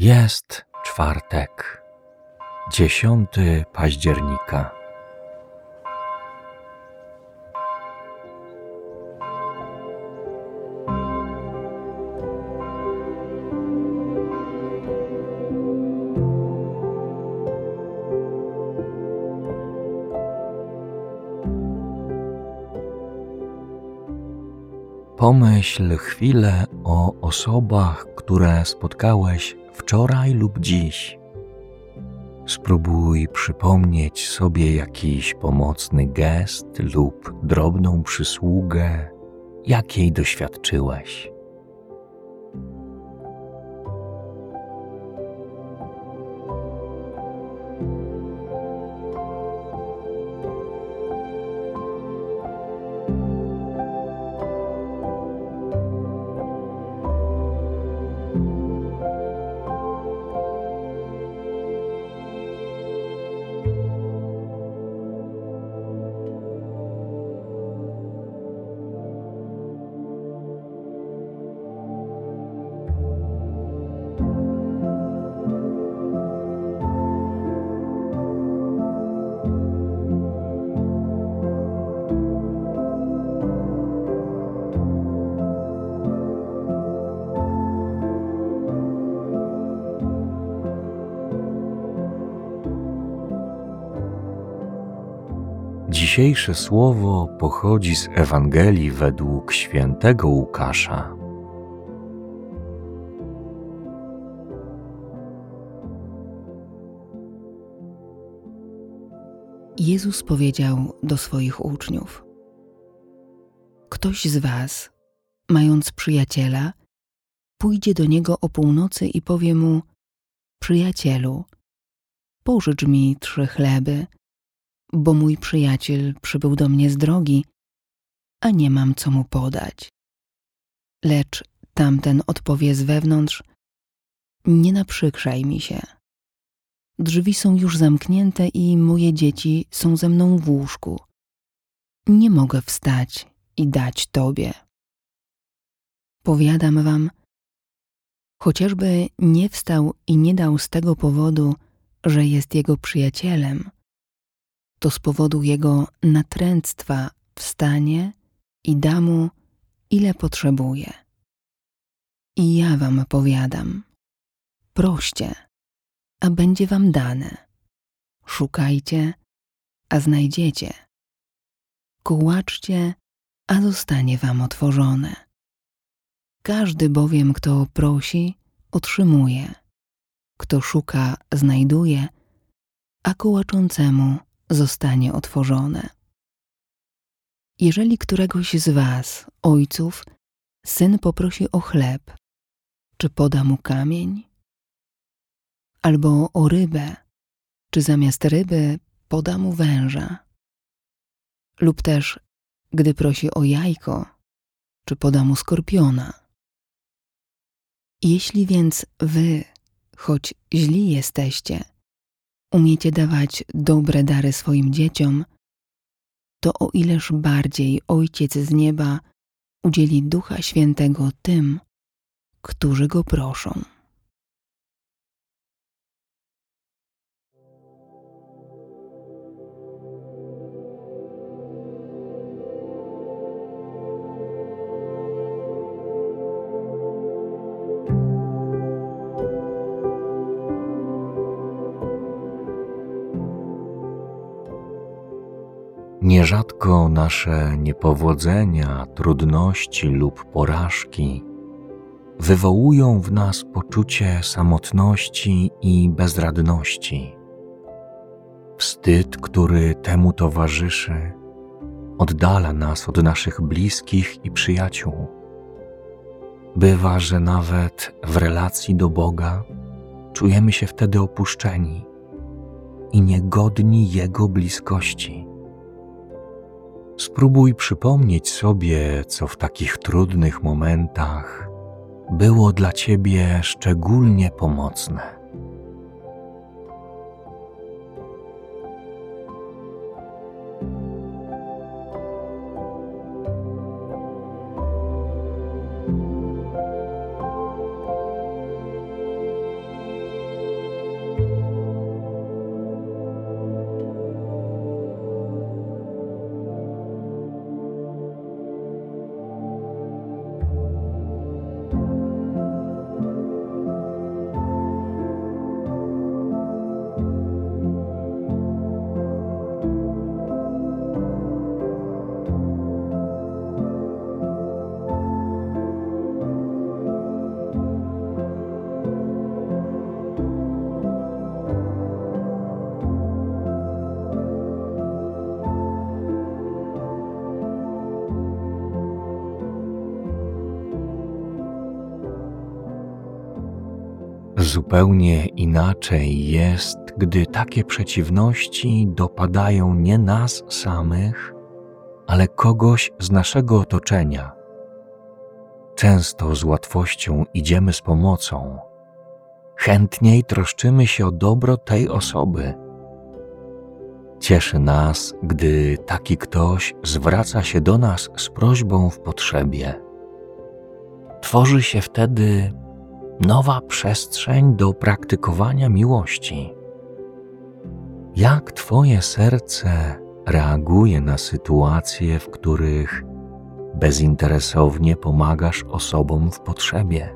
Jest czwartek, 10 października. Pomyśl chwilę o osobach, które spotkałeś wczoraj lub dziś. Spróbuj przypomnieć sobie jakiś pomocny gest lub drobną przysługę, jakiej doświadczyłeś. Dzisiejsze słowo pochodzi z Ewangelii według świętego Łukasza. Jezus powiedział do swoich uczniów: ktoś z was, mając przyjaciela, pójdzie do niego o północy i powie mu: przyjacielu, pożycz mi 3 chleby, bo mój przyjaciel przybył do mnie z drogi, a nie mam co mu podać. Lecz tamten odpowie z wewnątrz: nie naprzykrzaj mi się. Drzwi są już zamknięte i moje dzieci są ze mną w łóżku. Nie mogę wstać i dać tobie. Powiadam wam, chociażby nie wstał i nie dał z tego powodu, że jest jego przyjacielem, to z powodu jego natręctwa wstanie i da mu, ile potrzebuje. I ja wam powiadam, proście, a będzie wam dane. Szukajcie, a znajdziecie. Kołaczcie, a zostanie wam otworzone. Każdy bowiem, kto prosi, otrzymuje. Kto szuka, znajduje, a kołaczącemu zostanie otworzone. Jeżeli któregoś z was, ojców, syn poprosi o chleb, czy poda mu kamień? Albo o rybę, czy zamiast ryby poda mu węża? Lub też, gdy prosi o jajko, czy poda mu skorpiona? Jeśli więc wy, choć źli jesteście, umiecie dawać dobre dary swoim dzieciom, to o ileż bardziej Ojciec z nieba udzieli Ducha Świętego tym, którzy Go proszą. Nierzadko nasze niepowodzenia, trudności lub porażki wywołują w nas poczucie samotności i bezradności. Wstyd, który temu towarzyszy, oddala nas od naszych bliskich i przyjaciół. Bywa, że nawet w relacji do Boga czujemy się wtedy opuszczeni i niegodni Jego bliskości. Spróbuj przypomnieć sobie, co w takich trudnych momentach było dla ciebie szczególnie pomocne. zupełnie inaczej jest, gdy takie przeciwności dopadają nie nas samych, ale kogoś z naszego otoczenia. Często z łatwością idziemy z pomocą. Chętniej troszczymy się o dobro tej osoby. Cieszy nas, gdy taki ktoś zwraca się do nas z prośbą w potrzebie. Tworzy się wtedy nowa przestrzeń do praktykowania miłości. Jak Twoje serce reaguje na sytuacje, w których bezinteresownie pomagasz osobom w potrzebie?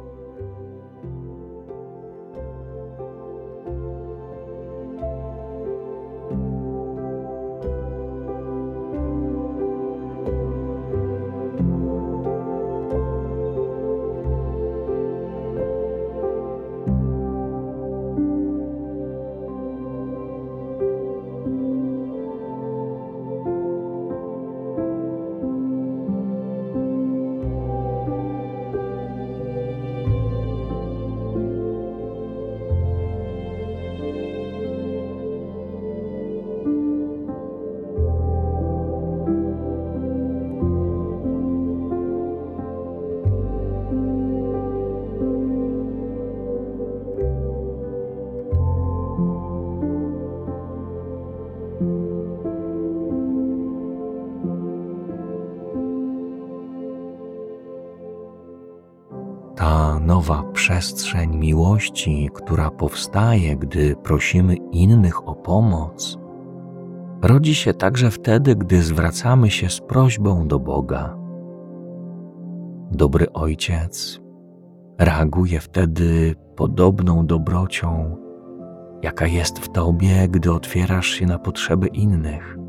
Ta nowa przestrzeń miłości, która powstaje, gdy prosimy innych o pomoc, rodzi się także wtedy, gdy zwracamy się z prośbą do Boga. Dobry Ojciec reaguje wtedy podobną dobrocią, jaka jest w Tobie, gdy otwierasz się na potrzeby innych.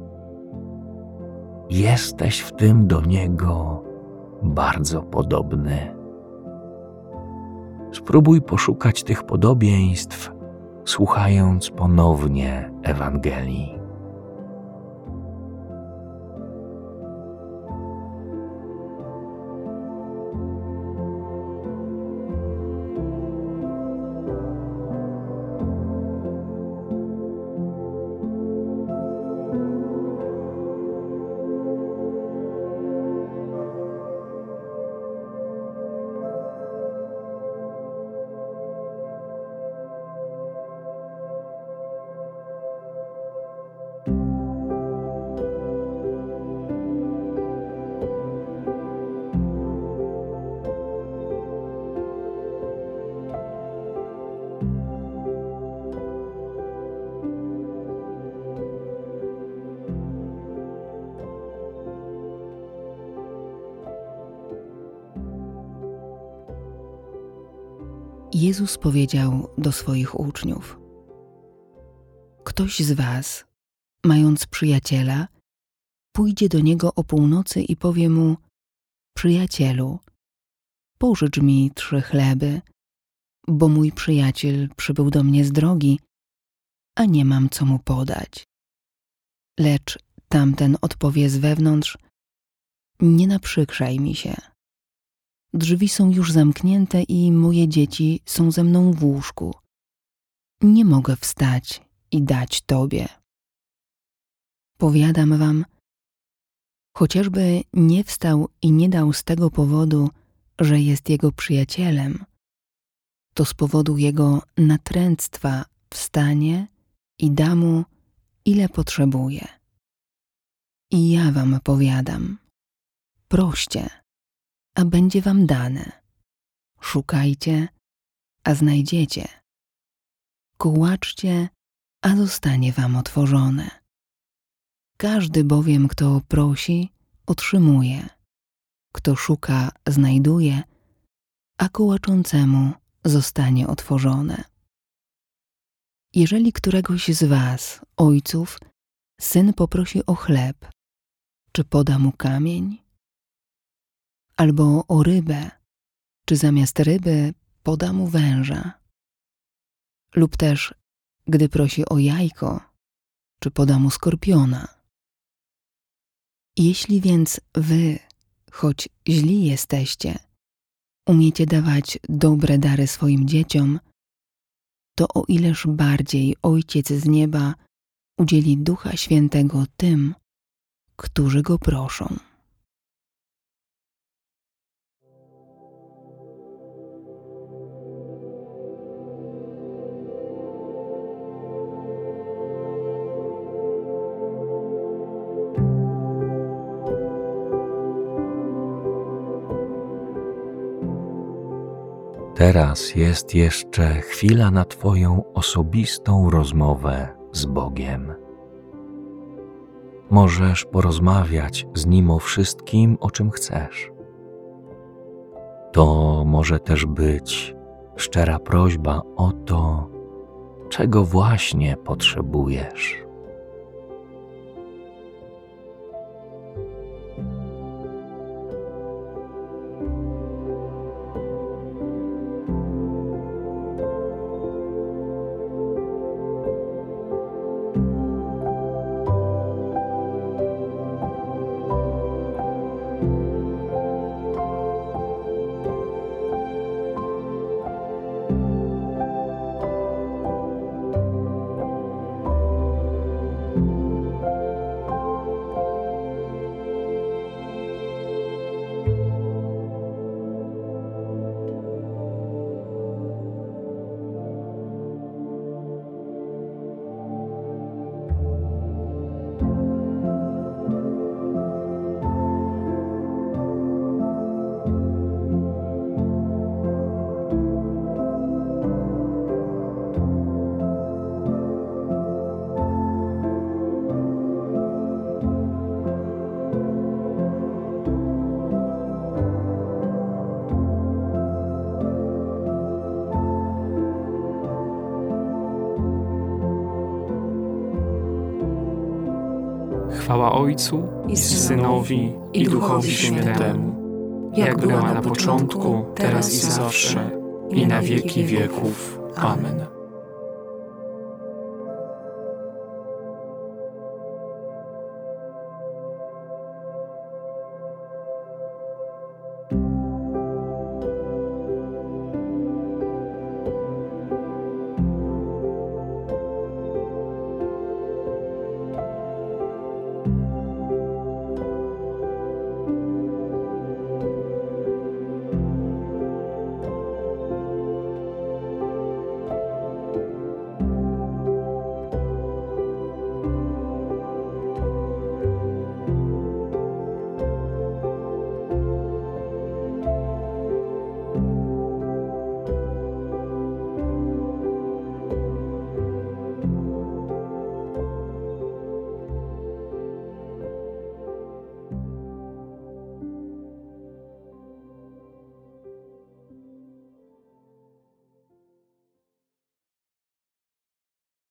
Jesteś w tym do Niego bardzo podobny. Spróbuj poszukać tych podobieństw, słuchając ponownie Ewangelii. Jezus powiedział do swoich uczniów: ktoś z was, mając przyjaciela, pójdzie do niego o północy i powie mu: przyjacielu, pożycz mi 3 chleby, bo mój przyjaciel przybył do mnie z drogi, a nie mam co mu podać. Lecz tamten odpowie z wewnątrz: nie naprzykrzaj mi się. Drzwi są już zamknięte i moje dzieci są ze mną w łóżku. Nie mogę wstać i dać Tobie. Powiadam wam, chociażby nie wstał i nie dał z tego powodu, że jest jego przyjacielem, to z powodu jego natręctwa wstanie i da mu, ile potrzebuje. I ja wam powiadam, proście, a będzie wam dane. Szukajcie, a znajdziecie. Kołaczcie, a zostanie wam otworzone. Każdy bowiem, kto prosi, otrzymuje. Kto szuka, znajduje, a kołaczącemu zostanie otworzone. Jeżeli któregoś z was, ojców, syn poprosi o chleb, czy poda mu kamień? Albo o rybę, czy zamiast ryby poda mu węża? Lub też, gdy prosi o jajko, czy poda mu skorpiona? Jeśli więc wy, choć źli jesteście, umiecie dawać dobre dary swoim dzieciom, to o ileż bardziej Ojciec z nieba udzieli Ducha Świętego tym, którzy Go proszą. Teraz jest jeszcze chwila na Twoją osobistą rozmowę z Bogiem. Możesz porozmawiać z Nim o wszystkim, o czym chcesz. To może też być szczera prośba o to, czego właśnie potrzebujesz. Chwała Ojcu i Synowi, i Duchowi Świętemu, jak była na początku, teraz i zawsze, i na wieki wieków. Amen.